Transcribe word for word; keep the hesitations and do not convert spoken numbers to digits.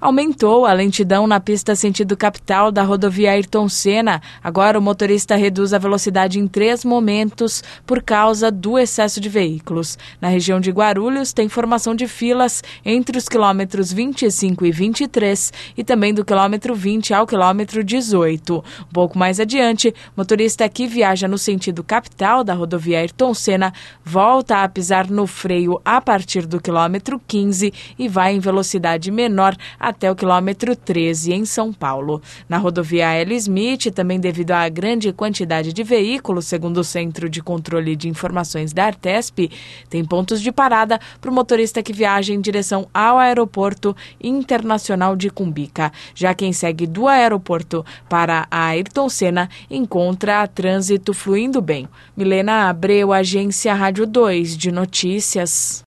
Aumentou a lentidão na pista sentido capital da rodovia Ayrton Senna. Agora o motorista reduz a velocidade em três momentos por causa do excesso de veículos. Na região de Guarulhos tem formação de filas entre os quilômetros vinte e cinco e vinte e três e também do quilômetro vinte ao quilômetro dezoito. Um pouco mais adiante, motorista que viaja no sentido capital da rodovia Ayrton Senna volta a pisar no freio a partir do quilômetro quinze e vai em velocidade menor até o quilômetro treze em São Paulo. Na rodovia L. Smith, também devido à grande quantidade de veículos, segundo o Centro de Controle de Informações da Artesp, tem pontos de parada para o motorista que viaja em direção ao Aeroporto Internacional de Cumbica. Já quem segue do aeroporto para a Ayrton Senna encontra trânsito fluindo bem. Milena Abreu, Agência Rádio dois de Notícias.